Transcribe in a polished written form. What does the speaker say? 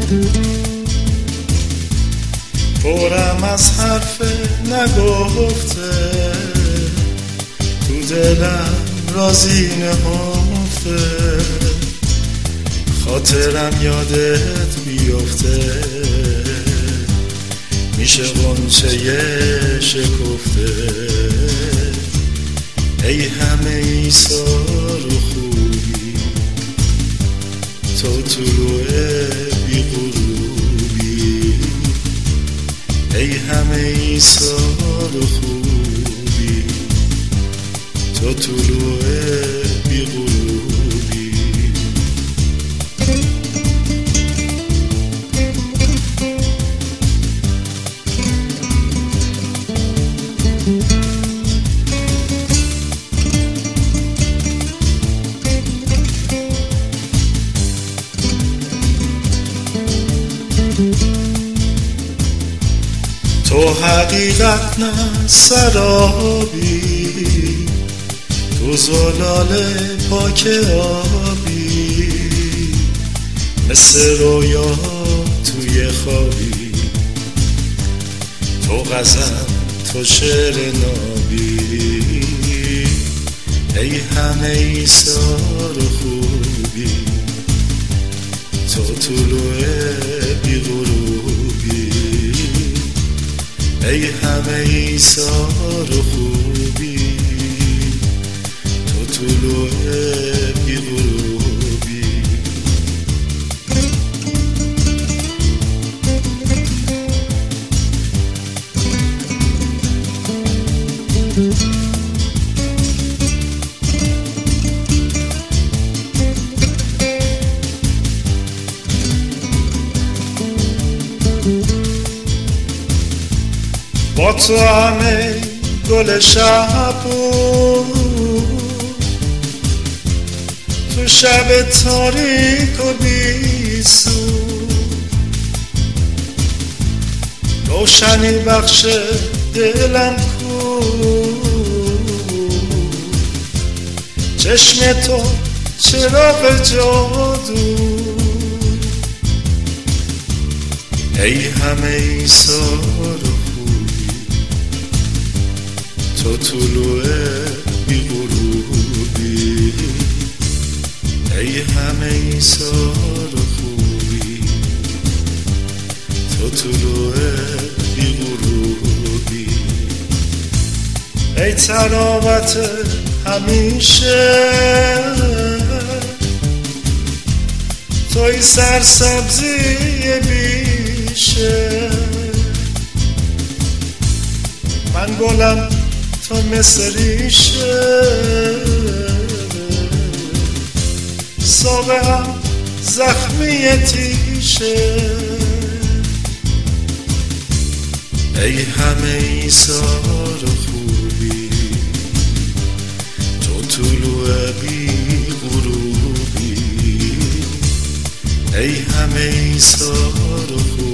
پرم از حرف نگفته، تو دلم رازی نهفته، خاطرم یادت بیفته، میشه غنچه شکفته. ای همه ای سال و خوبی، تو طلوع بی غروبی. ای همه ای سال و خوبی، تو طلوع بی غروبی. تو حقیقت نه سرابی، تو زلال پاک آبی، مثل رویا توی خوابی، تو غزل تو شعر نابی. ای همه ای سال و خوبی، تو طلوع بی غروبی. ای همه ای سال و خوبی، تو طلوع بی غروبی. با تو همه گل شب بود، تو شب تاریک و بی سود، روشنی بخش دلم کو، چشم تو چراغ جادو. ای همه ای سال تو طلوع بی غروبی. ای همه ای سال خوبی، تو طلوع بی غروبی. ای تراوت همیشه، توی سرسبزی بیشه، من گلم تو مثل ریشه، صبح هم زخمی تیشه. ای همه ای سال خوبی، تو طلوع بی غروبی. ای همه ای سال خوبی،